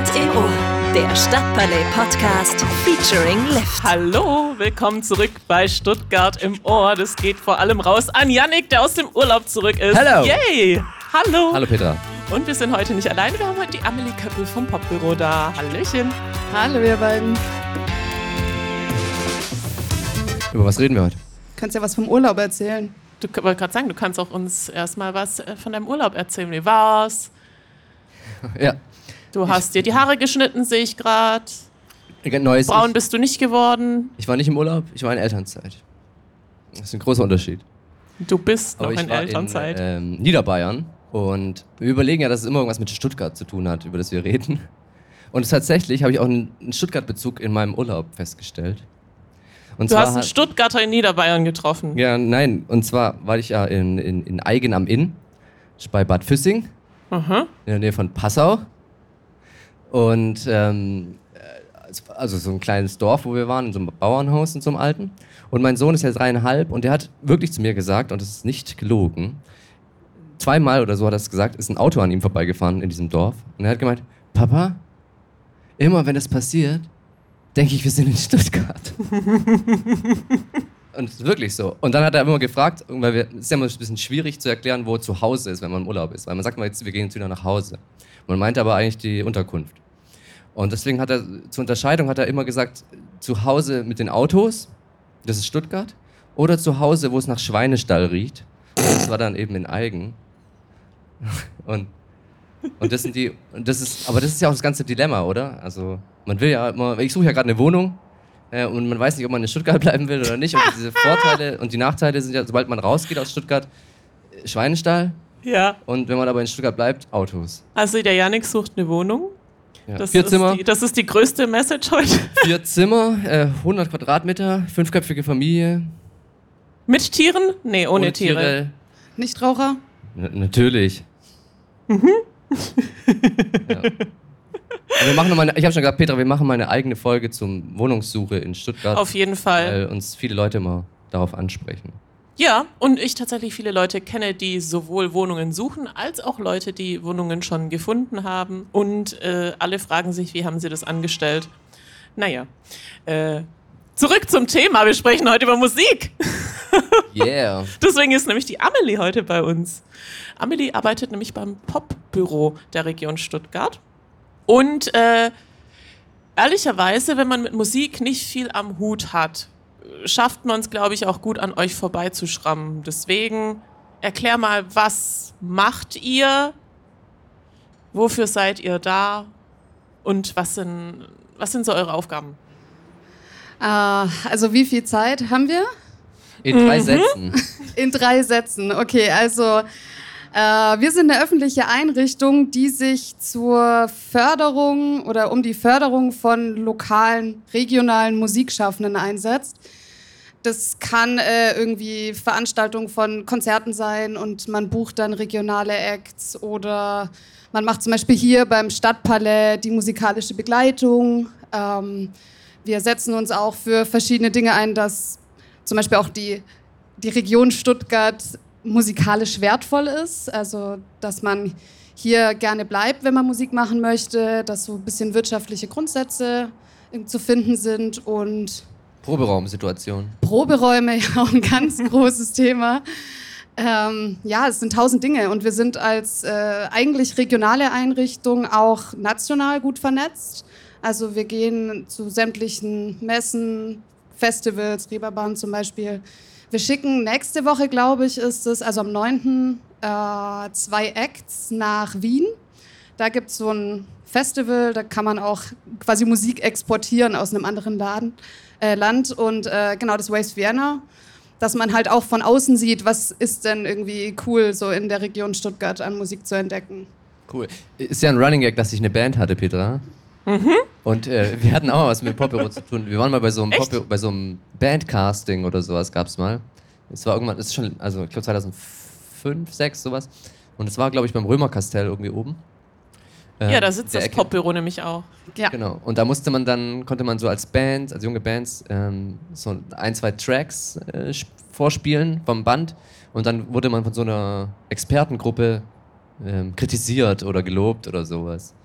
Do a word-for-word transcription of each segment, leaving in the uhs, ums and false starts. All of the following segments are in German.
Stuttgart im Ohr, der Stadtpalais-Podcast featuring Lift. Hallo, willkommen zurück bei Stuttgart im Ohr. Das geht vor allem raus an Yannick, der aus dem Urlaub zurück ist. Hallo. Yay! Hallo. Hallo Petra. Und wir sind heute nicht alleine, wir haben heute die Amelie Köppel vom Popbüro da. Hallöchen. Hallo ihr beiden. Über was reden wir heute? Du kannst ja was vom Urlaub erzählen. Du wolltest gerade sagen, du kannst auch uns erstmal was von deinem Urlaub erzählen. Wie war's? Ja. Du hast dir die Haare geschnitten, sehe ich gerade. Neues Braun bist du nicht geworden. Ich war nicht im Urlaub, ich war in Elternzeit. Das ist ein großer Unterschied. Du bist noch Aber ich in war Elternzeit. in ähm, Niederbayern und wir überlegen ja, dass es immer irgendwas mit Stuttgart zu tun hat, über das wir reden. Und tatsächlich habe ich auch einen, einen Stuttgart-Bezug in meinem Urlaub festgestellt. Und du zwar hast einen Stuttgarter in Niederbayern getroffen. Ja, nein, und zwar war ich ja in, in, in Aigen am Inn, bei Bad Füssing, Mhm. in der Nähe von Passau. Und ähm, also so ein kleines Dorf, wo wir waren, in so einem Bauernhaus, in so einem alten. Und mein Sohn ist ja dreieinhalb und der hat wirklich zu mir gesagt, und das ist nicht gelogen, zweimal oder so hat er es gesagt, ist ein Auto an ihm vorbeigefahren in diesem Dorf. Und er hat gemeint, Papa, immer wenn das passiert, denke ich, wir sind in Stuttgart. Und es ist wirklich so. Und dann hat er immer gefragt, weil wir, es ist ja immer ein bisschen schwierig zu erklären, wo zu Hause ist, wenn man im Urlaub ist. Weil man sagt mal jetzt, wir gehen jetzt wieder nach Hause. Man meint aber eigentlich die Unterkunft. Und deswegen hat er, zur Unterscheidung hat er immer gesagt, zu Hause mit den Autos, das ist Stuttgart, oder zu Hause, wo es nach Schweinestall riecht. Und das war dann eben in Aigen. Und, und das sind die, und das ist, aber das ist ja auch das ganze Dilemma, oder? Also, man will ja immer, ich suche ja gerade eine Wohnung, äh, und man weiß nicht, ob man in Stuttgart bleiben will oder nicht. Und diese Vorteile und die Nachteile sind ja, sobald man rausgeht aus Stuttgart, Schweinestall. Ja. Und wenn man aber in Stuttgart bleibt, Autos. Also der Yannick sucht eine Wohnung. Ja. Das Vier ist Zimmer. Die, das ist die größte Message heute. Vier Zimmer, äh, hundert Quadratmeter, fünfköpfige Familie. Mit Tieren? Nee, ohne, ohne Tiere. Tiere. Nichtraucher? N- natürlich. Mhm. Ja. Aber wir machen noch mal eine, ich habe schon gesagt, Petra, wir machen mal eine eigene Folge zum Wohnungssuche in Stuttgart. Auf jeden Fall. Weil uns viele Leute immer darauf ansprechen. Ja, und ich tatsächlich viele Leute kenne, die sowohl Wohnungen suchen, als auch Leute, die Wohnungen schon gefunden haben. Und äh, alle fragen sich, wie haben sie das angestellt? Naja, äh, zurück zum Thema. Wir sprechen heute über Musik. Yeah. Deswegen ist nämlich die Amelie heute bei uns. Amelie arbeitet nämlich beim Popbüro der Region Stuttgart. Und äh, ehrlicherweise, wenn man mit Musik nicht viel am Hut hat, schafft man es, glaube ich, auch gut an euch vorbeizuschrammen. Deswegen erklär mal, was macht ihr? Wofür seid ihr da? Und was sind, was sind so eure Aufgaben? Äh, also wie viel Zeit haben wir? In drei mhm. Sätzen. In drei Sätzen. Okay, also äh, wir sind eine öffentliche Einrichtung, die sich zur Förderung oder um die Förderung von lokalen, regionalen Musikschaffenden einsetzt. Das kann äh, irgendwie Veranstaltung von Konzerten sein und man bucht dann regionale Acts oder man macht zum Beispiel hier beim Stadtpalais die musikalische Begleitung. Ähm, wir setzen uns auch für verschiedene Dinge ein, dass zum Beispiel auch die, die Region Stuttgart musikalisch wertvoll ist. Also, dass man hier gerne bleibt, wenn man Musik machen möchte, dass so ein bisschen wirtschaftliche Grundsätze zu finden sind und Proberaumsituation. Proberäume, ja, auch ein ganz großes Thema. Ähm, ja, es sind tausend Dinge und wir sind als äh, eigentlich regionale Einrichtung auch national gut vernetzt. Also wir gehen zu sämtlichen Messen, Festivals, Reeperbahn zum Beispiel. Wir schicken nächste Woche, glaube ich, ist es, also am neunten Äh, zwei Acts nach Wien. Da gibt es so ein Festival, da kann man auch quasi Musik exportieren aus einem anderen Laden, äh, Land. Und äh, genau, das Waves Vienna, dass man halt auch von außen sieht, was ist denn irgendwie cool, so in der Region Stuttgart an Musik zu entdecken. Cool. Ist ja ein Running Gag, dass ich eine Band hatte, Petra. Mhm. Und äh, wir hatten auch mal was mit Popbüro zu tun. Wir waren mal bei so einem, Popbüro, bei so einem Bandcasting oder sowas, gab's mal. Es war irgendwann, das ist schon, also ich glaube zweitausendfünf, sechs sowas. Und es war, glaube ich, beim Römerkastell irgendwie oben. Ähm, ja, da sitzt das Ecke. Popbüro nämlich auch. Ja. Genau. Und da musste man dann, konnte man so als Band, als junge Bands, ähm, so ein, zwei Tracks äh, vorspielen vom Band. Und dann wurde man von so einer Expertengruppe ähm, kritisiert oder gelobt oder sowas.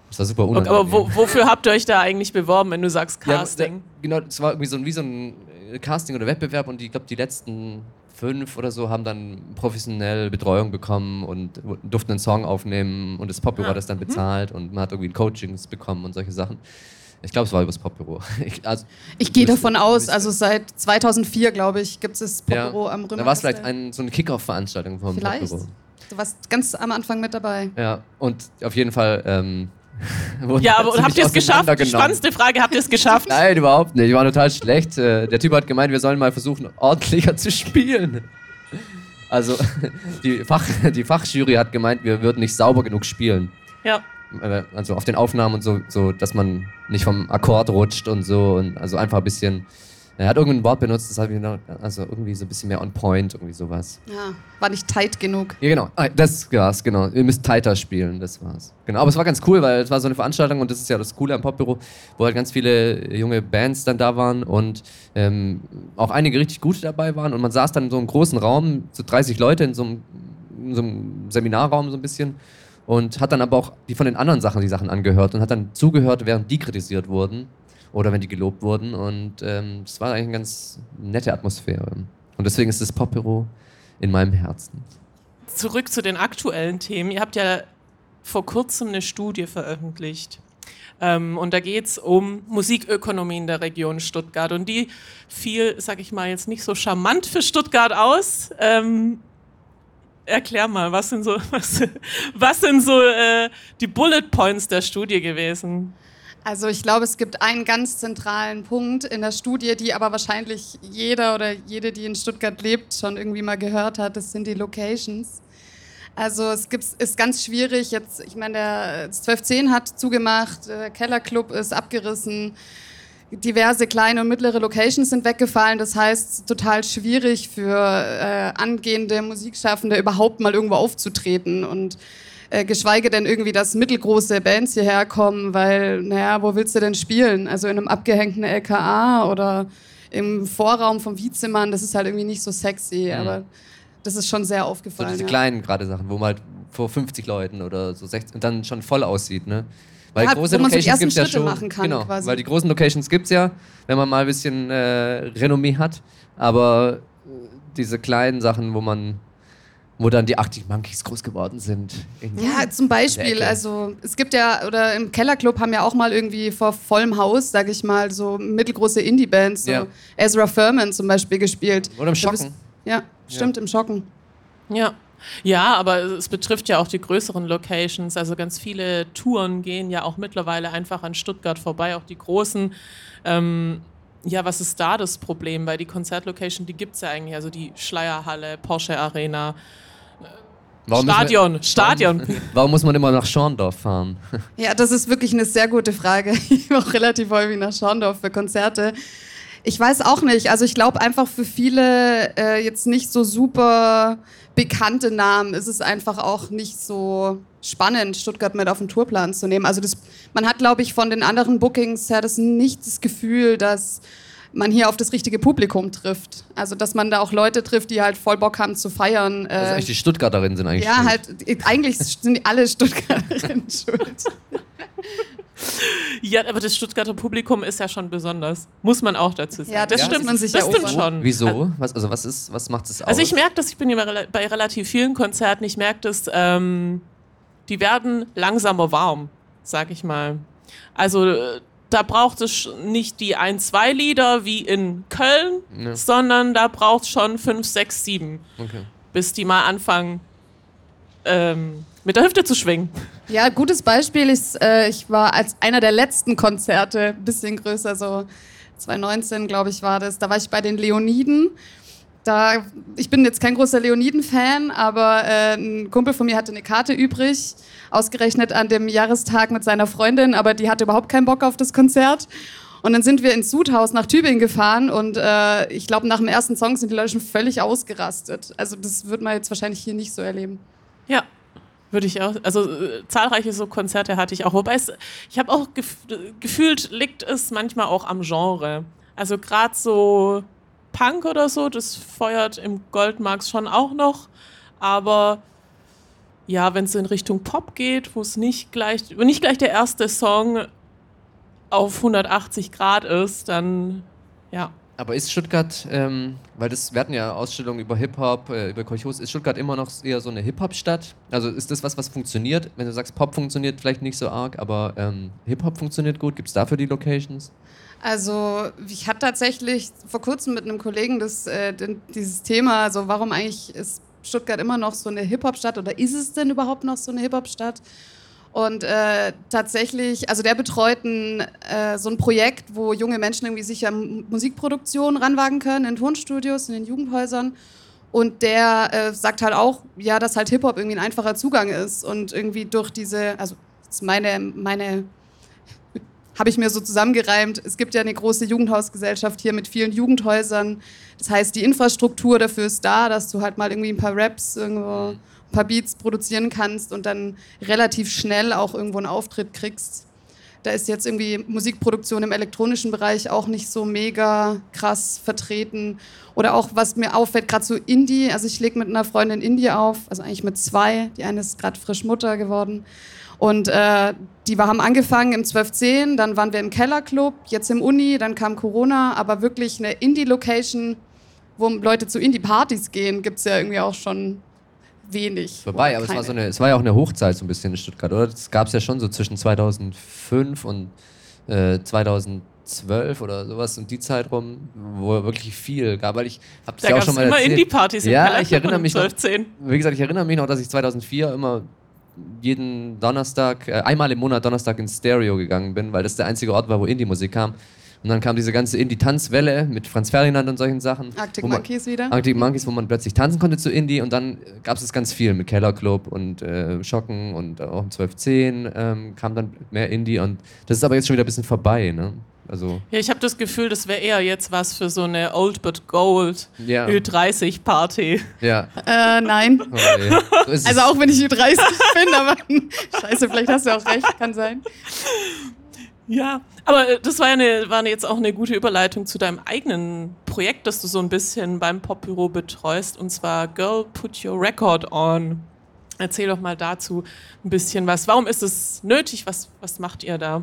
Das war super Okay, unangenehm. aber wo, wofür habt ihr euch da eigentlich beworben, wenn du sagst Casting? Ja, genau, es war irgendwie so ein, wie so ein Casting oder Wettbewerb und ich glaube, die letzten fünf oder so haben dann professionell Betreuung bekommen und durften einen Song aufnehmen und das Popbüro Ah. hat das dann bezahlt und man hat irgendwie Coachings bekommen und solche Sachen. Ich glaube, es war übers Popbüro. Ich, also, Ich gehe müsste- davon aus, müsste- also seit zweitausendvier, glaube ich, gibt es das Popbüro am Römer. Da war es vielleicht ein, so eine Kick-Off-Veranstaltung vom Vielleicht. Popbüro. Du warst ganz am Anfang mit dabei. Ja, und auf jeden Fall ähm, wurde Ja, aber ziemlich habt ihr es geschafft? Die auseinandergenommen. spannendste Frage, habt ihr es geschafft? Nein, überhaupt nicht. Ich war total schlecht. Äh, Der Typ hat gemeint, wir sollen mal versuchen, ordentlicher zu spielen. Also, die, Fach, die Fachjury hat gemeint, wir würden nicht sauber genug spielen. Ja. Äh, Also auf den Aufnahmen und so, so, dass man nicht vom Akkord rutscht und so. Und also einfach ein bisschen. Er hat irgendein Wort benutzt, das habe ich noch. Also irgendwie so ein bisschen mehr on point, irgendwie sowas. Ja, war nicht tight genug. Ja, genau. Ah, Das war's, genau. Ihr müsst tighter spielen, das war's. Genau. Aber es war ganz cool, weil es war so eine Veranstaltung und das ist ja das Coole am Popbüro, wo halt ganz viele junge Bands dann da waren und ähm, auch einige richtig gute dabei waren. Und man saß dann in so einem großen Raum, so dreißig Leute in so einem, in so einem Seminarraum so ein bisschen und hat dann aber auch die von den anderen Sachen die Sachen angehört und hat dann zugehört, während die kritisiert wurden oder wenn die gelobt wurden. Und ähm, das war eigentlich eine ganz nette Atmosphäre. Und deswegen ist das Popbüro in meinem Herzen. Zurück zu den aktuellen Themen. Ihr habt ja vor kurzem eine Studie veröffentlicht. Ähm, und da geht es um Musikökonomie in der Region Stuttgart. Und die fiel, sag ich mal, jetzt nicht so charmant für Stuttgart aus. Ähm, erklär mal, was sind so, was, was sind so äh, die Bullet Points der Studie gewesen? Also ich glaube, es gibt einen ganz zentralen Punkt in der Studie, die aber wahrscheinlich jeder oder jede, die in Stuttgart lebt, schon irgendwie mal gehört hat. Das sind die Locations. Also es gibt, ist ganz schwierig. Jetzt, ich meine, der zwölf zehn hat zugemacht, der Kellerclub ist abgerissen, diverse kleine und mittlere Locations sind weggefallen. Das heißt, es ist total schwierig für äh, angehende Musikschaffende überhaupt mal irgendwo aufzutreten und Äh, geschweige denn irgendwie, dass mittelgroße Bands hierher kommen, weil, naja, wo willst du denn spielen? Also in einem abgehängten L K A oder im Vorraum vom Wiezemann, das ist halt irgendwie nicht so sexy, Mhm. aber das ist schon sehr So aufgefallen. diese ja. kleinen gerade Sachen, wo man halt vor fünfzig Leuten oder so sechzig und dann schon voll aussieht, ne? Weil Ja, große wo man so die Locations ersten gibt's ja Schritte schon. machen kann, genau, quasi. weil die großen Locations gibt's ja, wenn man mal ein bisschen äh, Renommee hat, aber äh, diese kleinen Sachen, wo man wo dann die Arctic Monkeys groß geworden sind. irgendwie. Ja, zum Beispiel, Ecke. also es gibt ja, oder im Kellerclub haben ja auch mal irgendwie vor vollem Haus, sag ich mal, so mittelgroße Indie-Bands, so Ja. Ezra Furman zum Beispiel gespielt. Oder im Da bist- Schocken. Ja, stimmt, im Schocken. Ja. Ja, aber es betrifft ja auch die größeren Locations. Also ganz viele Touren gehen ja auch mittlerweile einfach an Stuttgart vorbei, auch die großen. Ähm, ja, was ist da das Problem? Weil die Konzertlocation, die gibt es ja eigentlich. Also die Schleierhalle, Porsche Arena, Warum müssen Stadion, wir, Stadion. Warum muss man immer nach Schorndorf fahren? Ja, das ist wirklich eine sehr gute Frage. Ich war auch relativ häufig nach Schorndorf für Konzerte. Ich weiß auch nicht. Also ich glaube einfach für viele äh, jetzt nicht so super bekannte Namen ist es einfach auch nicht so spannend, Stuttgart mit auf den Tourplan zu nehmen. Also das, man hat, glaube ich, von den anderen Bookings her das nicht das Gefühl, dass man hier auf das richtige Publikum trifft. Also dass man da auch Leute trifft, die halt voll Bock haben zu feiern. Äh, Also echt die Stuttgarterinnen sind eigentlich ja, schuld. halt, eigentlich sind die alle Stuttgarterinnen schuld. Ja, aber das Stuttgarter Publikum ist ja schon besonders. Muss man auch dazu sagen. Ja, das das muss stimmt, man sich das ja stimmt auch- schon. Wieso? Was, also was ist, was macht es aus? Also ich merke das, ich bin ja rela- bei relativ vielen Konzerten, ich merke das, ähm, die werden langsamer warm, sag ich mal. Also äh, da braucht es sch- nicht die ein, zwei Lieder wie in Köln, Ja. sondern da braucht es schon fünf, sechs, sieben, Okay. bis die mal anfangen ähm, mit der Hüfte zu schwingen. Ja, gutes Beispiel ist, äh, ich war als einer der letzten Konzerte, ein bisschen größer, so zwanzig neunzehn, glaube ich, war das. Da war ich bei den Leoniden. Da, ich bin jetzt kein großer Leoniden-Fan, aber äh, ein Kumpel von mir hatte eine Karte übrig, ausgerechnet an dem Jahrestag mit seiner Freundin, aber die hatte überhaupt keinen Bock auf das Konzert. Und dann sind wir ins Sudhaus nach Tübingen gefahren und äh, ich glaube, nach dem ersten Song sind die Leute schon völlig ausgerastet. Also das wird man jetzt wahrscheinlich hier nicht so erleben. Ja, würde ich auch. Also äh, zahlreiche so Konzerte hatte ich auch. Wobei es, ich habe auch gef gefühlt, liegt es manchmal auch am Genre. Also gerade so Punk oder so, das feuert im Goldmarkt schon auch noch. Aber ja, wenn es in Richtung Pop geht, wo es nicht gleich, nicht gleich der erste Song auf hundertachtzig Grad ist, dann ja. Aber ist Stuttgart, ähm, weil das, wir hatten ja Ausstellungen über Hip-Hop, äh, über Kolchos, ist Stuttgart immer noch eher so eine Hip-Hop-Stadt? Also ist das was, was funktioniert? Wenn du sagst, Pop funktioniert vielleicht nicht so arg, aber ähm, Hip-Hop funktioniert gut. Gibt es dafür die Locations? Also ich hatte tatsächlich vor kurzem mit einem Kollegen das, äh, dieses Thema, also warum eigentlich ist Stuttgart immer noch so eine Hip-Hop-Stadt oder ist es denn überhaupt noch so eine Hip-Hop-Stadt? Und äh, tatsächlich, also der betreut ein, äh, so ein Projekt, wo junge Menschen irgendwie sich an Musikproduktion ranwagen können, in Tonstudios, in den Jugendhäusern. Und der äh, sagt halt auch, ja, dass halt Hip-Hop irgendwie ein einfacher Zugang ist. Und irgendwie durch diese, also das ist meine, meine habe ich mir so zusammengereimt, es gibt ja eine große Jugendhausgesellschaft hier mit vielen Jugendhäusern. Das heißt, die Infrastruktur dafür ist da, dass du halt mal irgendwie ein paar Raps irgendwo, ein paar Beats produzieren kannst und dann relativ schnell auch irgendwo einen Auftritt kriegst. Da ist jetzt irgendwie Musikproduktion im elektronischen Bereich auch nicht so mega krass vertreten. Oder auch, was mir auffällt, gerade so Indie. Also ich lege mit einer Freundin Indie auf, also eigentlich mit zwei. Die eine ist gerade frisch Mutter geworden. Und äh, die wir haben angefangen im zwölf zehn, dann waren wir im Kellerclub, jetzt im Uni, dann kam Corona. Aber wirklich eine Indie-Location, wo Leute zu Indie-Partys gehen, gibt es ja irgendwie auch schon wenig. Vorbei, aber es war, so eine, es war ja auch eine Hochzeit so ein bisschen in Stuttgart, oder? Das gab es ja schon so zwischen zweitausendfünf und äh, zweitausendzwölf oder sowas und die Zeit rum, wo wirklich viel gab, weil ich habe es ja auch schon mal erzählt. Da gab es immer Indie-Partys im Ja, ich erinnere mich noch, zwölf zehn. wie gesagt, ich erinnere mich noch, dass ich zweitausendvier immer jeden Donnerstag, äh, einmal im Monat Donnerstag ins Stereo gegangen bin, weil das der einzige Ort war, wo Indie-Musik kam. Und dann kam diese ganze Indie-Tanzwelle mit Franz Ferdinand und solchen Sachen. Arctic man, Monkeys wieder. Arctic Monkeys, wo man plötzlich tanzen konnte zu Indie. Und dann gab es das ganz viel mit Kellerclub und äh, Schocken und auch im zwölf zehn ähm, kam dann mehr Indie. Und das ist aber jetzt schon wieder ein bisschen vorbei, ne? Also ja, ich habe das Gefühl, das wäre eher jetzt was für so eine Old but Gold ja. Ü dreißig Party. Ja. Äh, nein. Oh, ja. So ist also es. auch wenn ich Ü dreißig bin, aber scheiße, vielleicht hast du auch recht, kann sein. Ja, aber das war ja eine, war jetzt auch eine gute Überleitung zu deinem eigenen Projekt, das du so ein bisschen beim Popbüro betreust, und zwar Girl, Put Your Record On. Erzähl doch mal dazu ein bisschen was. Warum ist es nötig? Was, was macht ihr da?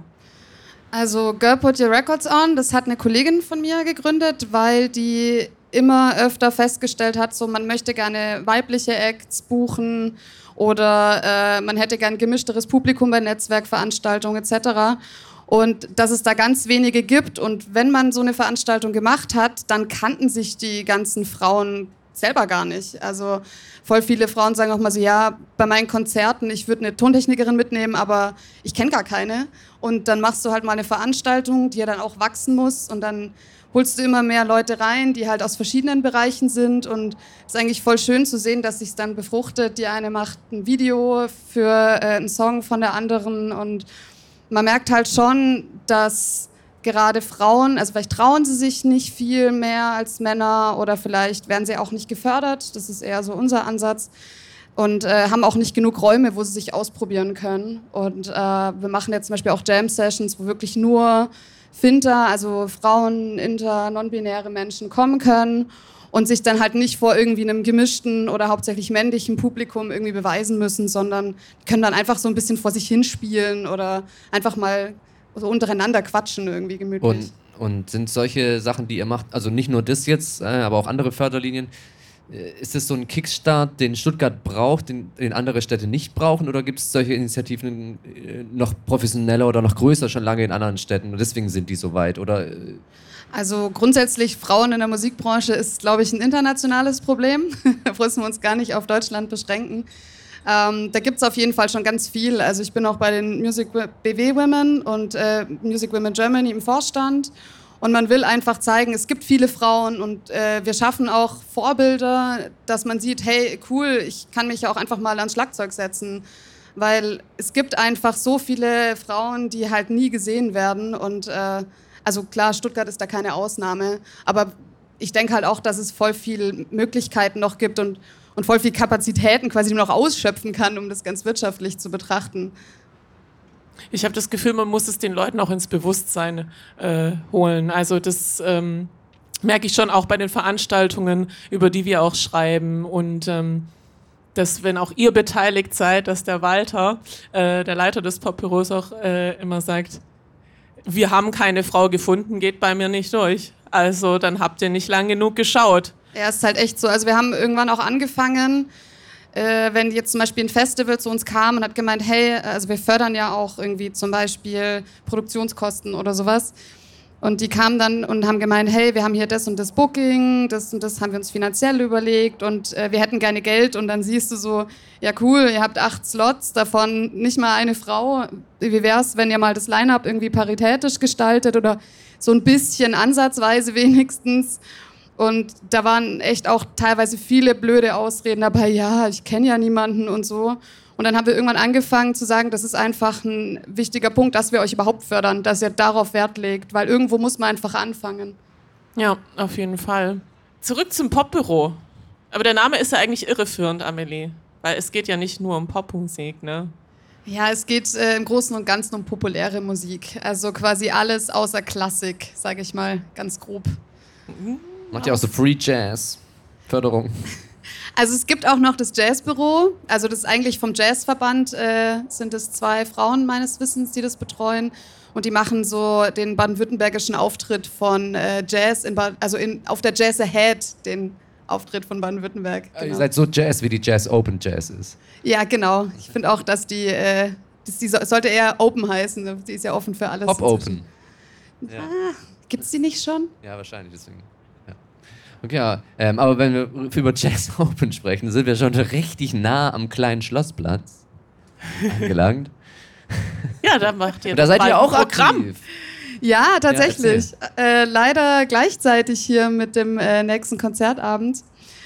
Also Girl Put Your Records On, das hat eine Kollegin von mir gegründet, weil die immer öfter festgestellt hat, so man möchte gerne weibliche Acts buchen oder äh, man hätte gern gemischteres Publikum bei Netzwerkveranstaltungen et cetera. Und dass es da ganz wenige gibt und wenn man so eine Veranstaltung gemacht hat, dann kannten sich die ganzen Frauen selber gar nicht. Also voll viele Frauen sagen auch mal so, ja, bei meinen Konzerten, ich würde eine Tontechnikerin mitnehmen, aber ich kenne gar keine. Und dann machst du halt mal eine Veranstaltung, die ja dann auch wachsen muss und dann holst du immer mehr Leute rein, die halt aus verschiedenen Bereichen sind und es ist eigentlich voll schön zu sehen, dass sich dann befruchtet. Die eine macht ein Video für äh, einen Song von der anderen und man merkt halt schon, dass gerade Frauen, also vielleicht trauen sie sich nicht viel mehr als Männer oder vielleicht werden sie auch nicht gefördert, das ist eher so unser Ansatz und äh, haben auch nicht genug Räume, wo sie sich ausprobieren können. Und äh, wir machen jetzt zum Beispiel auch Jam-Sessions, wo wirklich nur Finter, also Frauen, inter, non-binäre Menschen kommen können und sich dann halt nicht vor irgendwie einem gemischten oder hauptsächlich männlichen Publikum irgendwie beweisen müssen, sondern können dann einfach so ein bisschen vor sich hinspielen oder einfach mal so untereinander quatschen irgendwie gemütlich. Und, und sind solche Sachen, die ihr macht, also nicht nur das jetzt, äh, aber auch andere Förderlinien, äh, ist das so ein Kickstart, den Stuttgart braucht, den, den andere Städte nicht brauchen, oder gibt es solche Initiativen äh, noch professioneller oder noch größer schon lange in anderen Städten und deswegen sind die so weit? Oder, äh Also grundsätzlich Frauen in der Musikbranche ist, glaube ich, ein internationales Problem. Da müssen wir uns gar nicht auf Deutschland beschränken. Ähm, da gibt es auf jeden Fall schon ganz viel. Also ich bin auch bei den Music B W Women und äh, Music Women Germany im Vorstand. Und man will einfach zeigen, es gibt viele Frauen und äh, wir schaffen auch Vorbilder, dass man sieht, hey, cool, ich kann mich auch einfach mal ans Schlagzeug setzen. Weil es gibt einfach so viele Frauen, die halt nie gesehen werden. Und äh, also klar, Stuttgart ist da keine Ausnahme. Aber ich denke halt auch, dass es voll viele Möglichkeiten noch gibt und und voll viel Kapazitäten quasi nur noch ausschöpfen kann, um das ganz wirtschaftlich zu betrachten. Ich habe das Gefühl, man muss es den Leuten auch ins Bewusstsein äh, holen. Also das ähm, merke ich schon auch bei den Veranstaltungen, über die wir auch schreiben. Und ähm, dass wenn auch ihr beteiligt seid, dass der Walter, äh, der Leiter des Popbüros, auch äh, immer sagt, wir haben keine Frau gefunden, geht bei mir nicht durch. Also dann habt ihr nicht lang genug geschaut. Ja, es ist halt echt so. Also wir haben irgendwann auch angefangen, äh, wenn jetzt zum Beispiel ein Festival zu uns kam und hat gemeint, hey, also wir fördern ja auch irgendwie zum Beispiel Produktionskosten oder sowas. Und die kamen dann und haben gemeint, hey, wir haben hier das und das Booking, das und das haben wir uns finanziell überlegt und äh, wir hätten gerne Geld. Und dann siehst du so, ja cool, ihr habt acht Slots, davon nicht mal eine Frau. Wie wär's, wenn ihr mal das Line-Up irgendwie paritätisch gestaltet oder so ein bisschen ansatzweise wenigstens. Und da waren echt auch teilweise viele blöde Ausreden dabei, ja, ich kenne ja niemanden und so. Und dann haben wir irgendwann angefangen zu sagen, das ist einfach ein wichtiger Punkt, dass wir euch überhaupt fördern, dass ihr darauf Wert legt, weil irgendwo muss man einfach anfangen. Ja, auf jeden Fall. Zurück zum Popbüro. Aber der Name ist ja eigentlich irreführend, Amelie, weil es geht ja nicht nur um Popmusik, ne? Ja, es geht äh, im Großen und Ganzen um populäre Musik. Also quasi alles außer Klassik, sage ich mal, ganz grob. Macht ihr auch so Free Jazz? Förderung? Also es gibt auch noch das Jazzbüro. Also das ist eigentlich vom Jazzverband, äh, sind es zwei Frauen meines Wissens, die das betreuen. Und die machen so den baden-württembergischen Auftritt von äh, Jazz, in ba- also in, auf der Jazz Ahead, den Auftritt von Baden-Württemberg. Genau. Ihr seid so Jazz, wie die Jazz Open Jazz ist. Ja, genau. Ich finde auch, dass die, äh, dass die so, sollte eher Open heißen. Die ist ja offen für alles. Pop Open. Ja. Ah, gibt's die nicht schon? Ja, wahrscheinlich deswegen. Ja. Okay, ja. Ähm, aber wenn wir über Jazz Open sprechen, sind wir schon richtig nah am kleinen Schlossplatz angelangt. Ja, da macht ihr Da seid ihr auch Programm. aktiv. Ja, tatsächlich. Ja, äh, leider gleichzeitig hier mit dem äh, nächsten Konzertabend.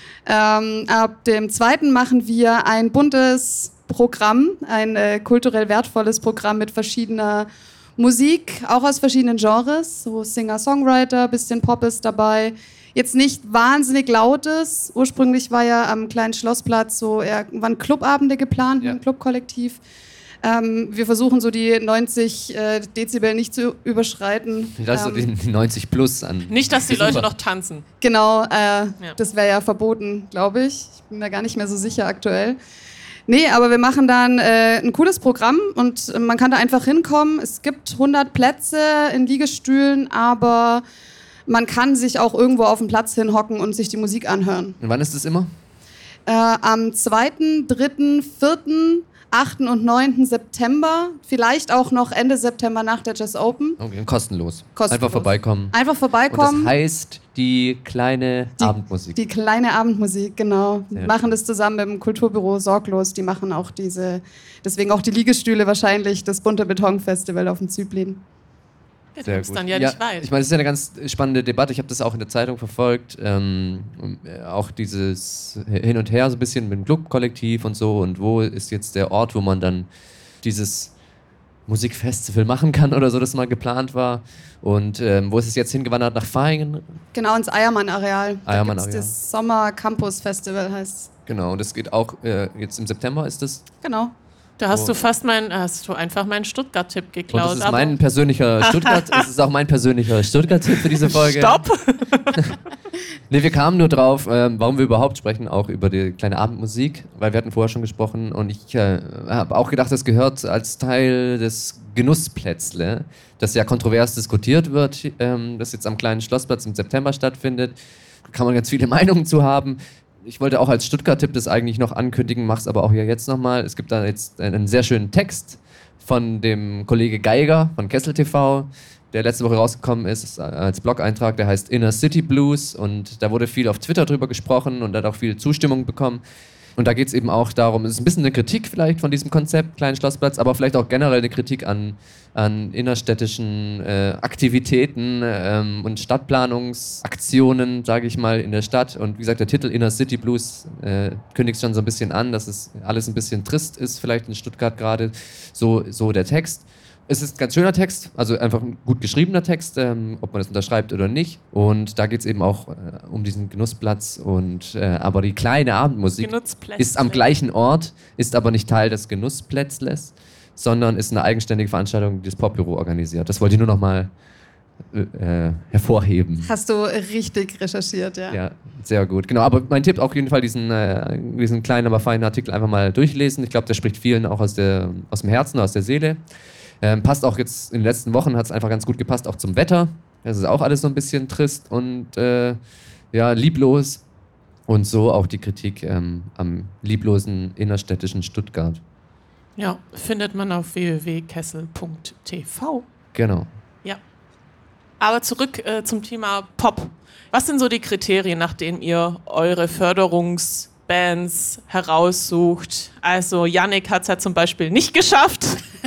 Ähm, ab dem zweiten machen wir ein buntes Programm, ein äh, kulturell wertvolles Programm mit verschiedener Musik, auch aus verschiedenen Genres, so Singer-Songwriter, bisschen Pop ist dabei. Jetzt nicht wahnsinnig lautes. Ursprünglich war ja am kleinen Schlossplatz so eher, waren Clubabende geplant, Ja. ein Clubkollektiv. Ähm, wir versuchen so die neunzig äh, Dezibel nicht zu überschreiten. Das ist Ähm, so die neunzig plus an. Nicht, dass die Leute Super. noch tanzen. Genau, äh, das wäre ja verboten, glaube ich. Ich bin mir gar nicht mehr so sicher aktuell. Nee, aber wir machen dann äh, ein cooles Programm und äh, man kann da einfach hinkommen. Es gibt hundert Plätze in Liegestühlen, aber man kann sich auch irgendwo auf den Platz hinhocken und sich die Musik anhören. Und wann ist das immer? Äh, am zweiten, dritten, vierten, achten und neunten September, vielleicht auch noch Ende September nach der Jazz Open. Okay, kostenlos. Kostenlos. Einfach vorbeikommen. Einfach Und vorbeikommen. das heißt die kleine Die- Abendmusik. Die kleine Abendmusik, genau. Wir Sehr machen das zusammen mit dem Kulturbüro Sorglos. Die machen auch diese, deswegen auch die Liegestühle wahrscheinlich, das bunte Betonfestival auf dem Züblin. Ja, du Sehr kommst gut. dann ja, nicht weit. Ich meine, es ist ja eine ganz spannende Debatte. Ich habe das auch in der Zeitung verfolgt. Ähm, äh, auch dieses Hin und Her so ein bisschen mit dem Clubkollektiv und so. Und wo ist jetzt der Ort, wo man dann dieses Musikfestival machen kann oder so, das mal geplant war. Und ähm, wo ist es jetzt hingewandert? Nach Vaihingen? Genau, ins Eiermann-Areal. Da Eiermann-Areal. gibt's das Sommer Campus Festival heißt. Genau, und das geht auch äh, jetzt im September ist das. Genau. Da hast Oh. du fast mein, hast du einfach meinen Stuttgart-Tipp Und geklaut. das ist aber- mein persönlicher Stuttgart, das ist auch mein persönlicher Stuttgart-Tipp für diese Folge. Stopp! Nee, wir kamen nur drauf, ähm, warum wir überhaupt sprechen, auch über die kleine Abendmusik, weil wir hatten vorher schon gesprochen und ich äh, habe auch gedacht, das gehört als Teil des Genussplätzle, das ja kontrovers diskutiert wird, ähm, das jetzt am kleinen Schlossplatz im September stattfindet. Kann man ganz viele Meinungen zu haben. Ich wollte auch als Stuttgart-Tipp das eigentlich noch ankündigen, mach's aber auch hier jetzt nochmal. Es gibt da jetzt einen sehr schönen Text von dem Kollege Geiger von Kessel T V, der letzte Woche rausgekommen ist als Blog-Eintrag, der heißt Inner City Blues und da wurde viel auf Twitter drüber gesprochen und hat auch viel Zustimmung bekommen. Und da geht es eben auch darum, es ist ein bisschen eine Kritik vielleicht von diesem Konzept, Kleinen Schlossplatz, aber vielleicht auch generell eine Kritik an, an innerstädtischen äh, Aktivitäten ähm, und Stadtplanungsaktionen, sage ich mal, in der Stadt. Und wie gesagt, der Titel Inner City Blues äh, kündigt schon so ein bisschen an, dass es alles ein bisschen trist ist, vielleicht in Stuttgart gerade, so, so der Text. Es ist ein ganz schöner Text, also einfach ein gut geschriebener Text, ähm, ob man das unterschreibt oder nicht. Und da geht es eben auch äh, um diesen Genussplatz. Und, äh, aber die kleine Abendmusik Genussplätzle. ist am gleichen Ort, ist aber nicht Teil des Genussplätzles, sondern ist eine eigenständige Veranstaltung, die das Popbüro organisiert. Das wollte ich nur noch mal äh, hervorheben. Hast du richtig recherchiert, ja. Ja, sehr gut. Genau, aber mein Tipp auf jeden Fall, diesen, äh, diesen kleinen, aber feinen Artikel einfach mal durchlesen. Ich glaube, der spricht vielen auch aus, der, aus dem Herzen, aus der Seele. Ähm, passt auch jetzt in den letzten Wochen, hat es einfach ganz gut gepasst, auch zum Wetter. Es ist auch alles so ein bisschen trist und äh, ja, lieblos. Und so auch die Kritik ähm, am lieblosen innerstädtischen Stuttgart. Ja, findet man auf w w w punkt kessel punkt t v. Genau. Ja. Aber zurück äh, zum Thema Pop. Was sind so die Kriterien, nach denen ihr eure Förderungsbands heraussucht? Also Yannick hat es ja zum Beispiel nicht geschafft.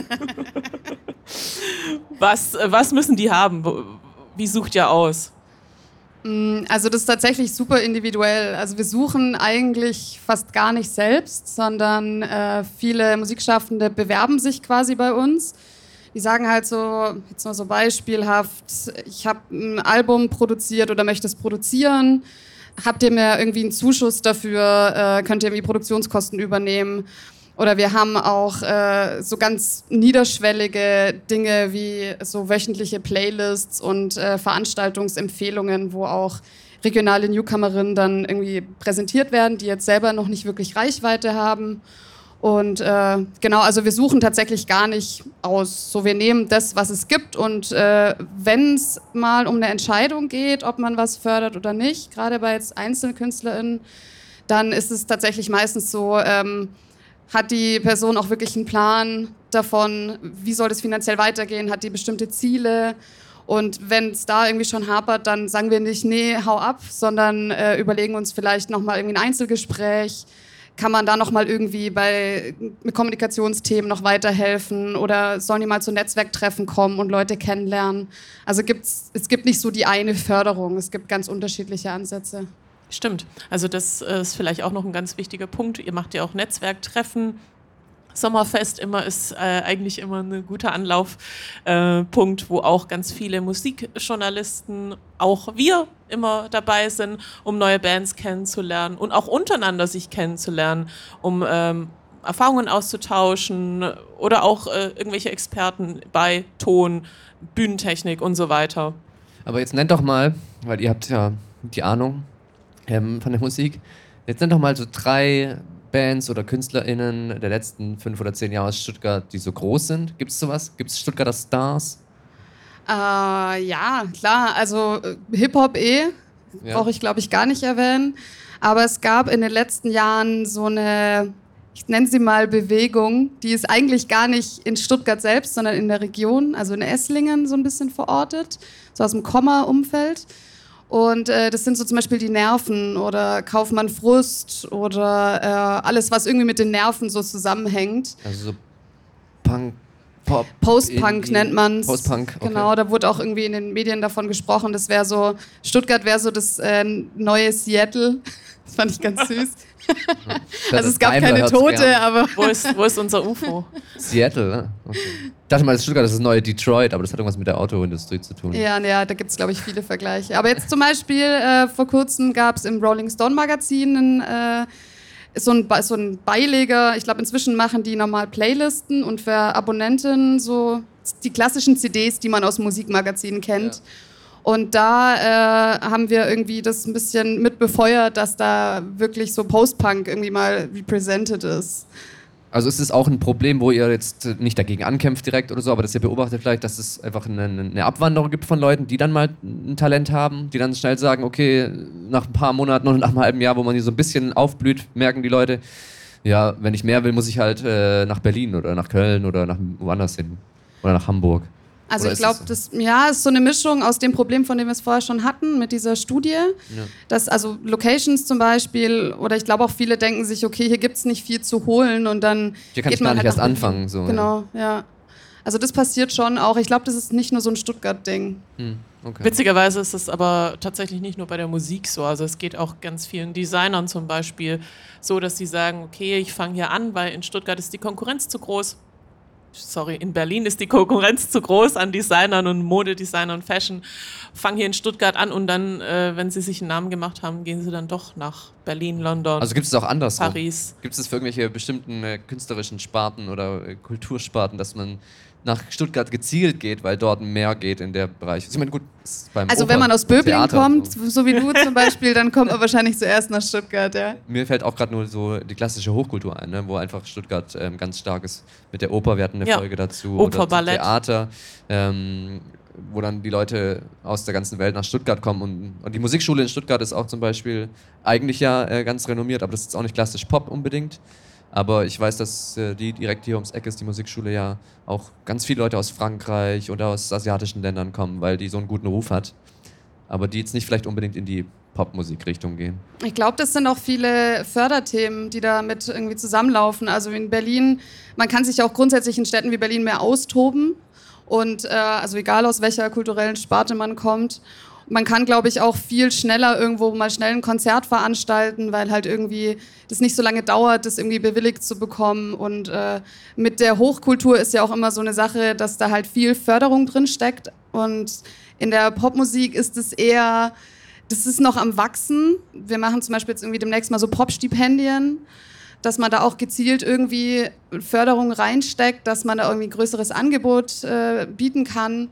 was, was müssen die haben? Wie sucht ihr aus? Also das ist tatsächlich super individuell. Also wir suchen eigentlich fast gar nicht selbst, sondern äh, viele Musikschaffende bewerben sich quasi bei uns. Die sagen halt so, jetzt nur so beispielhaft, ich habe ein Album produziert oder möchte es produzieren. Habt ihr mir irgendwie einen Zuschuss dafür? Äh, könnt ihr irgendwie Produktionskosten übernehmen? Oder wir haben auch äh, so ganz niederschwellige Dinge wie so wöchentliche Playlists und äh, Veranstaltungsempfehlungen, wo auch regionale Newcomerinnen dann irgendwie präsentiert werden, die jetzt selber noch nicht wirklich Reichweite haben. Und äh, genau, also wir suchen tatsächlich gar nicht aus. So, wir nehmen das, was es gibt. Und äh, wenn es mal um eine Entscheidung geht, ob man was fördert oder nicht, gerade bei jetzt EinzelkünstlerInnen, dann ist es tatsächlich meistens so, ähm, hat die Person auch wirklich einen Plan davon, wie soll das finanziell weitergehen, hat die bestimmte Ziele. Und wenn es da irgendwie schon hapert, dann sagen wir nicht, nee, hau ab, sondern äh, überlegen uns vielleicht nochmal irgendwie ein Einzelgespräch. Kann man da nochmal irgendwie bei mit Kommunikationsthemen noch weiterhelfen oder sollen die mal zu Netzwerktreffen kommen und Leute kennenlernen? Also gibt's, es gibt nicht so die eine Förderung, es gibt ganz unterschiedliche Ansätze. Stimmt. Also das ist vielleicht auch noch ein ganz wichtiger Punkt. Ihr macht ja auch Netzwerktreffen. Sommerfest immer ist äh, eigentlich immer ein guter Anlaufpunkt, äh, wo auch ganz viele Musikjournalisten, auch wir immer dabei sind, um neue Bands kennenzulernen und auch untereinander sich kennenzulernen, um ähm, Erfahrungen auszutauschen oder auch äh, irgendwelche Experten bei Ton, Bühnentechnik und so weiter. Aber jetzt nennt doch mal, weil ihr habt ja die Ahnung ähm, von der Musik, jetzt nennt doch mal so drei Bands oder KünstlerInnen der letzten fünf oder zehn Jahre aus Stuttgart, die so groß sind. Gibt es sowas? Gibt es Stuttgarter Stars? Äh, ja, klar. Also äh, Hip-Hop eh, Ja. brauche ich glaube ich gar nicht erwähnen. Aber es gab in den letzten Jahren so eine, ich nenne sie mal Bewegung, die ist eigentlich gar nicht in Stuttgart selbst, sondern in der Region, also in Esslingen so ein bisschen verortet, so aus dem Komma-Umfeld. Und äh, das sind so zum Beispiel die Nerven oder Kaufmann Frust oder äh, alles, was irgendwie mit den Nerven so zusammenhängt. Also so Punk, Pop. Post-Punk Indie, nennt man es. Post-Punk, okay. Genau, da wurde auch irgendwie in den Medien davon gesprochen. Das wäre so, Stuttgart wäre so das äh, neue Seattle. Das fand ich ganz süß. Ja. Also es gab Daimler keine hört's Tote, gern. aber... Wo ist, wo ist unser U F O? Seattle, ne? Okay. Ich dachte mal, das Stuttgart, das ist das neue Detroit, aber das hat irgendwas mit der Autoindustrie zu tun. Ja, ja, da gibt es, glaube ich, viele Vergleiche. Aber jetzt zum Beispiel, äh, vor kurzem gab es im Rolling Stone Magazin einen, äh, so ein, so ein Beileger. Ich glaube, inzwischen machen die normal Playlisten und für Abonnenten so die klassischen C Ds, die man aus Musikmagazinen kennt. Ja. Und da äh, haben wir irgendwie das ein bisschen mit befeuert, dass da wirklich so Post-Punk irgendwie mal represented ist. Also ist es auch ein Problem, wo ihr jetzt nicht dagegen ankämpft direkt oder so, aber dass ihr beobachtet vielleicht, dass es einfach eine, eine Abwanderung gibt von Leuten, die dann mal ein Talent haben, die dann schnell sagen, okay, nach ein paar Monaten oder nach einem halben Jahr, wo man die so ein bisschen aufblüht, merken die Leute, ja, wenn ich mehr will, muss ich halt äh, nach Berlin oder nach Köln oder nach woanders hin oder nach Hamburg. Also Oder ich ist glaube, das das ja, ist so eine Mischung aus dem Problem, von dem wir es vorher schon hatten, mit dieser Studie. Ja. Dass also Locations zum Beispiel, oder ich glaube auch viele denken sich, okay, hier gibt es nicht viel zu holen und dann Hier kann geht ich man gar nicht halt erst nach Berlin. anfangen. So, Genau, ja. Also das passiert schon auch. Ich glaube, das ist nicht nur so ein Stuttgart-Ding. Ja. Hm, okay. Witzigerweise ist es aber tatsächlich nicht nur bei der Musik so. Also es geht auch ganz vielen Designern zum Beispiel so, dass sie sagen, okay, ich fange hier an, weil in Stuttgart ist die Konkurrenz zu groß. Sorry, in Berlin ist die Konkurrenz zu groß an Designern und Modedesignern und Fashion. Fangen hier in Stuttgart an und dann, äh, wenn sie sich einen Namen gemacht haben, gehen sie dann doch nach Berlin, London, Also gibt es auch andersrum? Paris. Gibt es für irgendwelche bestimmten äh, künstlerischen Sparten oder äh, Kultursparten, dass man nach Stuttgart gezielt geht, weil dort mehr geht in der Bereich. Ich meine, gut, beim Also Oper, wenn man aus Böblingen Theater kommt, so. so wie du zum Beispiel, dann kommt man wahrscheinlich zuerst nach Stuttgart, ja. Mir fällt auch gerade nur so die klassische Hochkultur ein, ne, wo einfach Stuttgart ähm, ganz stark ist mit der Oper. Wir hatten eine Ja. Folge dazu. Oper, oder zum Ballett. Theater, ähm, wo dann die Leute aus der ganzen Welt nach Stuttgart kommen. Und, und die Musikschule in Stuttgart ist auch zum Beispiel eigentlich ja äh, ganz renommiert, aber das ist jetzt auch nicht klassisch Pop unbedingt. Aber ich weiß, dass äh, die direkt hier ums Eck ist, die Musikschule, ja auch ganz viele Leute aus Frankreich oder aus asiatischen Ländern kommen, weil die so einen guten Ruf hat. Aber die jetzt nicht vielleicht unbedingt in die Popmusikrichtung gehen. Ich glaube, das sind auch viele Förderthemen, die da mit irgendwie zusammenlaufen. Also in Berlin, man kann sich auch grundsätzlich in Städten wie Berlin mehr austoben. Und äh, also egal aus welcher kulturellen Sparte man kommt. Man kann, glaube ich, auch viel schneller irgendwo mal schnell ein Konzert veranstalten, weil halt irgendwie das nicht so lange dauert, das irgendwie bewilligt zu bekommen. Und äh, mit der Hochkultur ist ja auch immer so eine Sache, dass da halt viel Förderung drin steckt. Und in der Popmusik ist es eher, das ist noch am Wachsen. Wir machen zum Beispiel jetzt irgendwie demnächst mal so Pop-Stipendien, dass man da auch gezielt irgendwie Förderung reinsteckt, dass man da irgendwie ein größeres Angebot äh, bieten kann,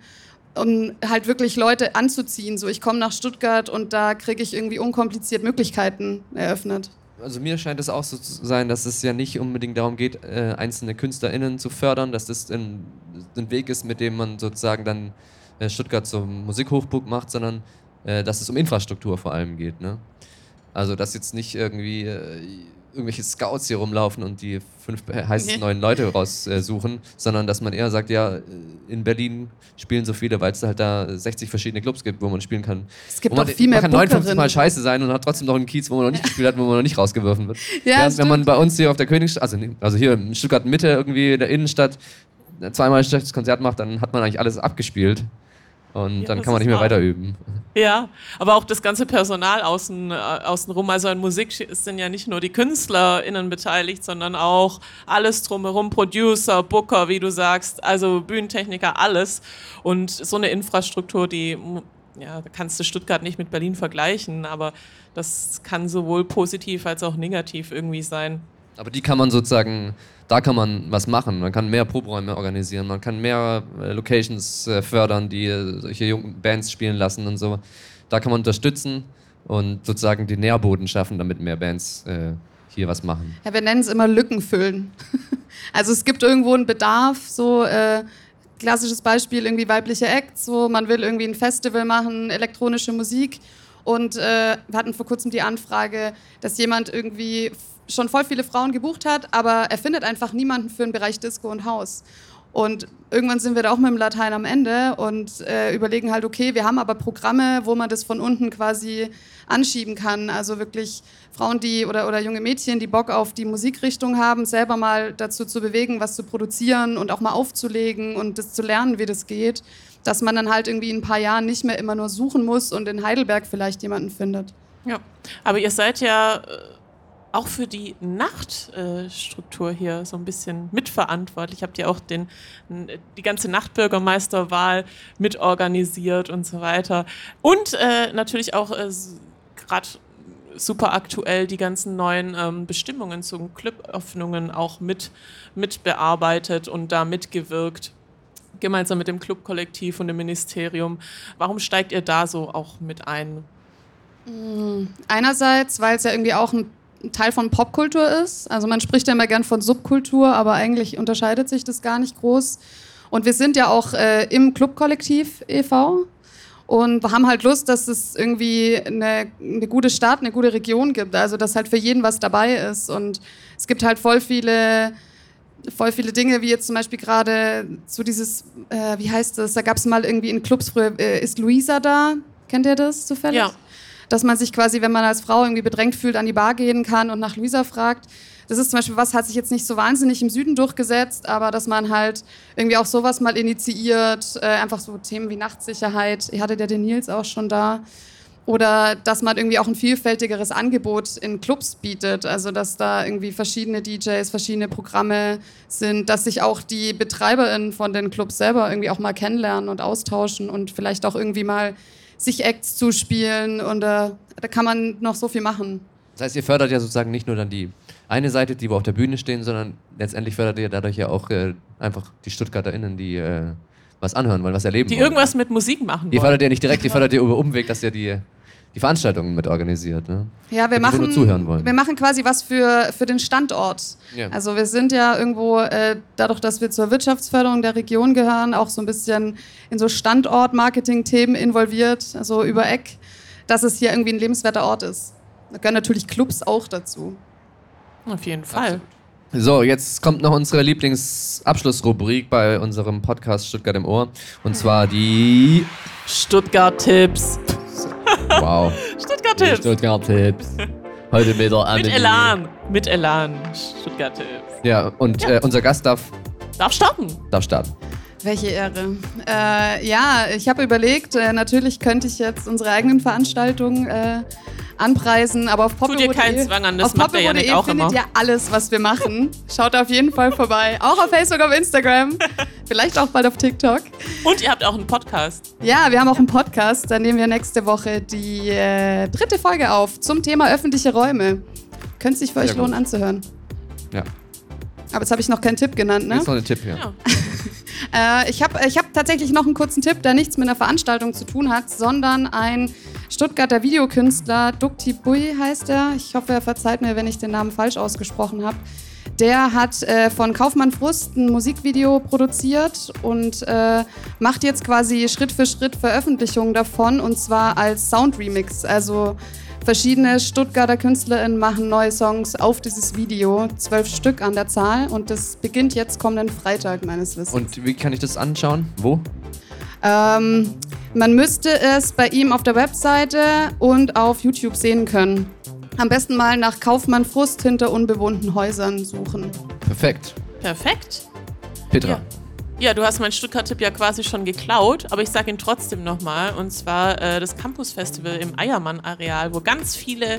um halt wirklich Leute anzuziehen. So, ich komme nach Stuttgart und da kriege ich irgendwie unkompliziert Möglichkeiten eröffnet. Also mir scheint es auch so zu sein, dass es ja nicht unbedingt darum geht, äh, einzelne KünstlerInnen zu fördern, dass das ein, ein Weg ist, mit dem man sozusagen dann äh, Stuttgart zum Musikhochburg macht, sondern äh, dass es um Infrastruktur vor allem geht. Ne? Also dass jetzt nicht irgendwie äh, irgendwelche Scouts hier rumlaufen und die fünf heißesten Nee. neuen Leute raussuchen, sondern dass man eher sagt, ja, in Berlin spielen so viele, weil es halt da sechzig verschiedene Clubs gibt, wo man spielen kann. Es gibt Wo man, auch viel mehr man kann neunundfünfzig Mal Bookerinnen. scheiße sein und hat trotzdem noch einen Kiez, wo man noch nicht gespielt hat, wo man noch nicht rausgeworfen wird. Ja, Während, wenn stimmt. man bei uns hier auf der Königsstraße, also, nee, also hier in Stuttgart Mitte irgendwie in der Innenstadt zweimal ein schlechtes Konzert macht, dann hat man eigentlich alles abgespielt und Ja, dann das kann man ist nicht mehr wahr. weiter üben. Ja, aber auch das ganze Personal außen, äh, außenrum. Also an Musik sind ja nicht nur die KünstlerInnen beteiligt, sondern auch alles drumherum, Producer, Booker, wie du sagst, also Bühnentechniker, alles. Und so eine Infrastruktur, die, ja, da kannst du Stuttgart nicht mit Berlin vergleichen, aber das kann sowohl positiv als auch negativ irgendwie sein. Aber die kann man sozusagen, da kann man was machen. Man kann mehr Proberäume organisieren, man kann mehr äh, Locations äh, fördern, die äh, solche jungen Bands spielen lassen und so. Da kann man unterstützen und sozusagen den Nährboden schaffen, damit mehr Bands äh, hier was machen. Ja, wir nennen es immer Lücken füllen. Also es gibt irgendwo einen Bedarf, so äh, klassisches Beispiel, irgendwie weibliche Acts, so man will irgendwie ein Festival machen, elektronische Musik. Und äh, wir hatten vor kurzem die Anfrage, dass jemand irgendwie f- schon voll viele Frauen gebucht hat, aber er findet einfach niemanden für den Bereich Disco und House. Und irgendwann sind wir da auch mit dem Latein am Ende und äh, überlegen halt, okay, wir haben aber Programme, wo man das von unten quasi anschieben kann. Also wirklich Frauen, die oder, oder junge Mädchen, die Bock auf die Musikrichtung haben, selber mal dazu zu bewegen, was zu produzieren und auch mal aufzulegen und das zu lernen, wie das geht. Dass man dann halt irgendwie in ein paar Jahren nicht mehr immer nur suchen muss und in Heidelberg vielleicht jemanden findet. Ja, aber ihr seid ja äh, auch für die Nachtstruktur äh, hier so ein bisschen mitverantwortlich. Habt ihr auch den, n- die ganze Nachtbürgermeisterwahl mitorganisiert und so weiter. Und äh, natürlich auch äh, gerade super aktuell die ganzen neuen ähm, Bestimmungen zu Cluböffnungen auch mit, mit bearbeitet und da mitgewirkt. Gemeinsam mit dem Clubkollektiv und dem Ministerium. Warum steigt ihr da so auch mit ein? Einerseits, weil es ja irgendwie auch ein Teil von Popkultur ist. Also man spricht ja immer gern von Subkultur, aber eigentlich unterscheidet sich das gar nicht groß. Und wir sind ja auch äh, im Clubkollektiv e V und haben halt Lust, dass es irgendwie eine, eine gute Stadt, eine gute Region gibt. Also dass halt für jeden was dabei ist. Und es gibt halt voll viele... voll viele Dinge, wie jetzt zum Beispiel gerade so dieses, äh, wie heißt das, da gab es mal irgendwie in Clubs früher, äh, ist Luisa da? Kennt ihr das zufällig? Ja. Dass man sich quasi, wenn man als Frau irgendwie bedrängt fühlt, an die Bar gehen kann und nach Luisa fragt. Das ist zum Beispiel was, hat sich jetzt nicht so wahnsinnig im Süden durchgesetzt, aber dass man halt irgendwie auch sowas mal initiiert, äh, einfach so Themen wie Nachtsicherheit. Ihr hattet ja den Nils auch schon da. Oder dass man irgendwie auch ein vielfältigeres Angebot in Clubs bietet, also dass da irgendwie verschiedene D Js, verschiedene Programme sind, dass sich auch die BetreiberInnen von den Clubs selber irgendwie auch mal kennenlernen und austauschen und vielleicht auch irgendwie mal sich Acts zuspielen und äh, da kann man noch so viel machen. Das heißt, ihr fördert ja sozusagen nicht nur dann die eine Seite, die wir auf der Bühne stehen, sondern letztendlich fördert ihr dadurch ja auch äh, einfach die StuttgarterInnen, die äh, was anhören wollen, was erleben Die wollen. irgendwas mit Musik machen Die wollen. fördert ihr nicht direkt, die fördert ihr über Umweg, dass ihr die, die Veranstaltungen mit organisiert. Ne? Ja, wir Die, die nur machen, zuhören wollen. wir machen quasi was für, für den Standort. Ja. Also wir sind ja irgendwo, äh, dadurch, dass wir zur Wirtschaftsförderung der Region gehören, auch so ein bisschen in so Standort-Marketing-Themen involviert, also über Eck, dass es hier irgendwie ein lebenswerter Ort ist. Da gehören natürlich Clubs auch dazu. Auf jeden Fall. So, jetzt kommt noch unsere Lieblingsabschlussrubrik bei unserem Podcast Stuttgart im Ohr. Und zwar die... Stuttgart-Tipps. Wow. Stuttgart-Tipps. Stuttgart-Tipps. Heute wieder an Mit Elan. Mit Elan. Stuttgart-Tipps. Ja, und Äh, unser Gast darf, Darf starten. darf starten. Welche Ehre. Äh, ja, ich habe überlegt, äh, natürlich könnte ich jetzt unsere eigenen Veranstaltungen äh, anpreisen, aber auf Tu dir keinen Zwang an, das auf macht der Janik auch findet immer. ihr alles, was wir machen. Schaut auf jeden Fall vorbei. Auch auf Facebook, auf Instagram. Vielleicht auch bald auf TikTok. Und ihr habt auch einen Podcast. Ja, wir haben auch einen Podcast. Da nehmen wir nächste Woche die äh, dritte Folge auf zum Thema öffentliche Räume. Könnte sich für Sehr euch lohnen gut. anzuhören. Ja. Aber jetzt habe ich noch keinen Tipp genannt, ne? Jetzt noch ein Tipp hier. Ja. Äh, ich habe ich hab tatsächlich noch einen kurzen Tipp, der nichts mit einer Veranstaltung zu tun hat, sondern ein Stuttgarter Videokünstler, Dukti Bui heißt er. Ich hoffe, er verzeiht mir, wenn ich den Namen falsch ausgesprochen habe. Der hat äh, von Kaufmann Frust ein Musikvideo produziert und äh, macht jetzt quasi Schritt für Schritt Veröffentlichungen davon, und zwar als Soundremix. Also verschiedene Stuttgarter KünstlerInnen machen neue Songs auf dieses Video, zwölf Stück an der Zahl, und das beginnt jetzt kommenden Freitag meines Wissens. Und wie kann ich das anschauen? Wo? Ähm, man müsste es bei ihm auf der Webseite und auf YouTube sehen können. Am besten mal nach Kaufmann Frust hinter unbewohnten Häusern suchen. Perfekt. Perfekt. Petra. Ja. Ja, du hast meinen Stuttgart-Tipp ja quasi schon geklaut, aber ich sage ihn trotzdem nochmal. Und zwar äh, das Campus-Festival im Eiermann-Areal, wo ganz viele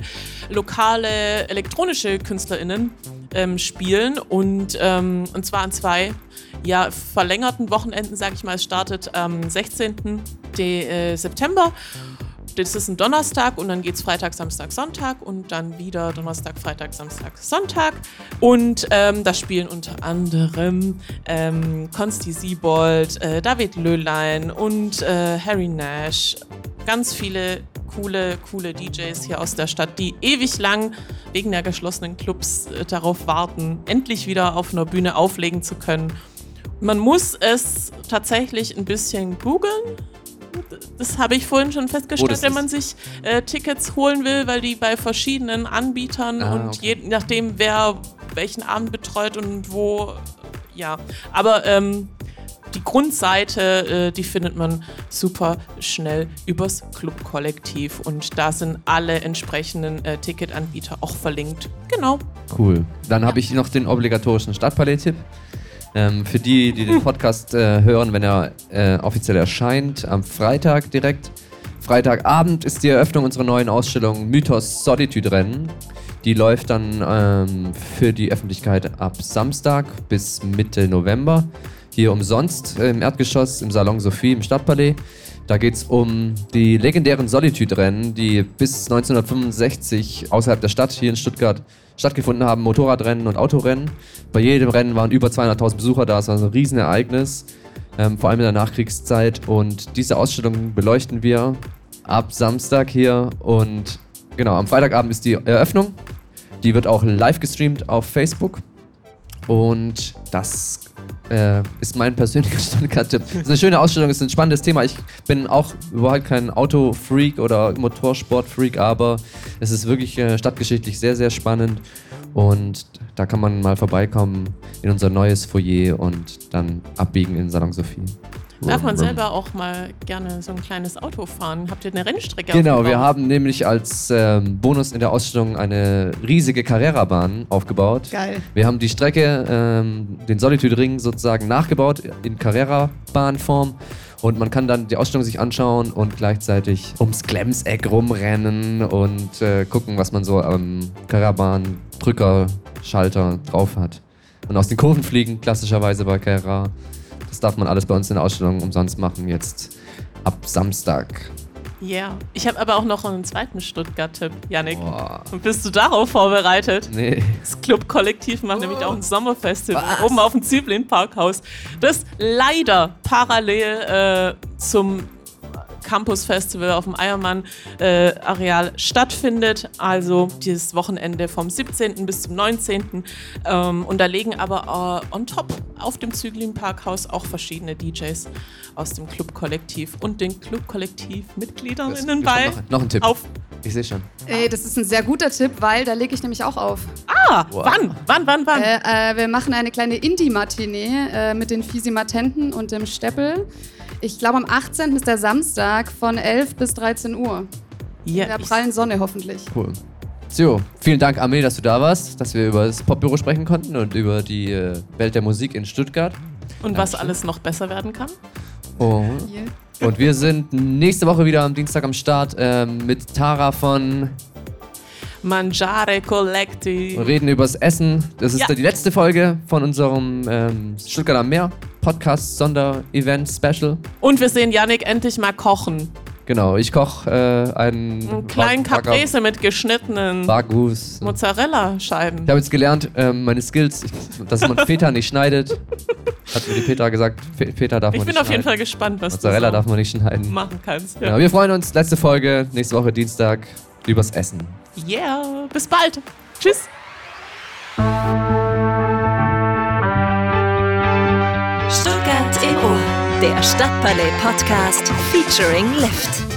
lokale elektronische KünstlerInnen ähm, spielen. Und, ähm, und zwar an zwei ja, verlängerten Wochenenden, sage ich mal. Es startet am sechzehnten September. Das ist ein Donnerstag und dann geht es Freitag, Samstag, Sonntag und dann wieder Donnerstag, Freitag, Samstag, Sonntag. Und ähm, da spielen unter anderem ähm, Konsti Siebold, äh, David Löhlein und äh, Harry Nash. Ganz viele coole, coole D Js hier aus der Stadt, die ewig lang wegen der geschlossenen Clubs äh, darauf warten, endlich wieder auf einer Bühne auflegen zu können. Man muss es tatsächlich ein bisschen googeln. Das habe ich vorhin schon festgestellt, wenn man sich äh, Tickets holen will, weil die bei verschiedenen Anbietern Ah, und okay. je nachdem, wer welchen Abend betreut und wo, ja. Aber ähm, die Grundseite, äh, die findet man super schnell übers Clubkollektiv und da sind alle entsprechenden äh, Ticketanbieter auch verlinkt. Genau. Cool. Dann habe ich noch den obligatorischen Stadtpalais-Tipp. Ähm, für die, die den Podcast äh, hören, wenn er äh, offiziell erscheint, am Freitag direkt. Freitagabend ist die Eröffnung unserer neuen Ausstellung Mythos Solitude Rennen. Die läuft dann ähm, für die Öffentlichkeit ab Samstag bis Mitte November. Hier umsonst äh, im Erdgeschoss im Salon Sophie im Stadtpalais. Da geht es um die legendären Solitude-Rennen, die bis neunzehnhundertfünfundsechzig außerhalb der Stadt hier in Stuttgart stattgefunden haben. Motorradrennen und Autorennen. Bei jedem Rennen waren über zweihunderttausend Besucher da. Es war so ein Riesenereignis, ähm, vor allem in der Nachkriegszeit. Und diese Ausstellung beleuchten wir ab Samstag hier. Und genau, am Freitagabend ist die Eröffnung. Die wird auch live gestreamt auf Facebook. Und das äh, ist mein persönlicher Stuttgart-Tipp. Es ist eine schöne Ausstellung, es ist ein spannendes Thema. Ich bin auch überhaupt kein Autofreak oder Motorsportfreak, aber es ist wirklich äh, stadtgeschichtlich sehr, sehr spannend. Und da kann man mal vorbeikommen in unser neues Foyer und dann abbiegen in Salon Sophie. Darf man selber auch mal gerne so ein kleines Auto fahren? Habt ihr eine Rennstrecke Genau, aufgebaut? wir haben nämlich als ähm, Bonus in der Ausstellung eine riesige Carrera-Bahn aufgebaut. Geil. Wir haben die Strecke, ähm, den Solitude-Ring sozusagen nachgebaut in Carrera-Bahnform und man kann dann die Ausstellung sich anschauen und gleichzeitig ums Glemseck rumrennen und äh, gucken, was man so am Carrera-Bahn-Drücker-Schalter drauf hat. Und aus den Kurven fliegen, klassischerweise bei Carrera. Das darf man alles bei uns in der Ausstellung umsonst machen, jetzt ab Samstag. Ja, yeah. Ich habe aber auch noch einen zweiten Stuttgart-Tipp, Yannick. Boah. Bist du darauf vorbereitet? Nee. Das Club-Kollektiv macht oh. nämlich auch ein Sommerfestival Was? oben auf dem Züblin-Parkhaus, das leider parallel äh, zum Campus-Festival auf dem Eiermann-Areal äh, stattfindet. Also dieses Wochenende vom siebzehnten bis zum neunzehnten Ähm, und da legen aber äh, on top auf dem Züglin-Parkhaus auch verschiedene D Js aus dem Club-Kollektiv und den Club-Kollektiv-Mitgliederinnen bei. Noch, noch ein Tipp. Auf. Ich sehe schon. Ey, das ist ein sehr guter Tipp, weil da lege ich nämlich auch auf. Ah, Wow. wann? Wann, wann, wann? Äh, äh, wir machen eine kleine Indie-Matinee äh, mit den Fisimatenten und dem Steppel. Ich glaube, am achtzehnten ist der Samstag von elf bis dreizehn Uhr. Ja, In der ich- prallen Sonne hoffentlich. Cool. So, vielen Dank, Amelie, dass du da warst, dass wir über das Popbüro sprechen konnten und über die äh, Welt der Musik in Stuttgart. Und was alles noch besser werden kann? Oh. Hier. Und wir sind nächste Woche wieder am Dienstag am Start ähm, mit Tara von Mangiare Collective. und reden übers Essen. Das ist Ja. die letzte Folge von unserem ähm, Stuttgart am Meer Podcast Sonderevent Special. Und wir sehen Yannick endlich mal kochen. Genau, ich koche äh, einen Einen kleinen Wag- Wagyu- Caprese mit geschnittenen Wagus. Mozzarella-Scheiben. Ich habe jetzt gelernt, ähm, meine Skills, ich, dass man Feta nicht schneidet. Hat mir die Petra gesagt, Fe- Feta darf Ich man bin nicht auf jeden Fall schneiden. gespannt, was Mozzarella du darf so man nicht schneiden. machen kannst. Genau, Ja. wir freuen uns. Letzte Folge, nächste Woche Dienstag, übers Essen. Yeah, bis bald. Tschüss. Stuttgart im Ohr, der Stadtpalais Podcast featuring Lift.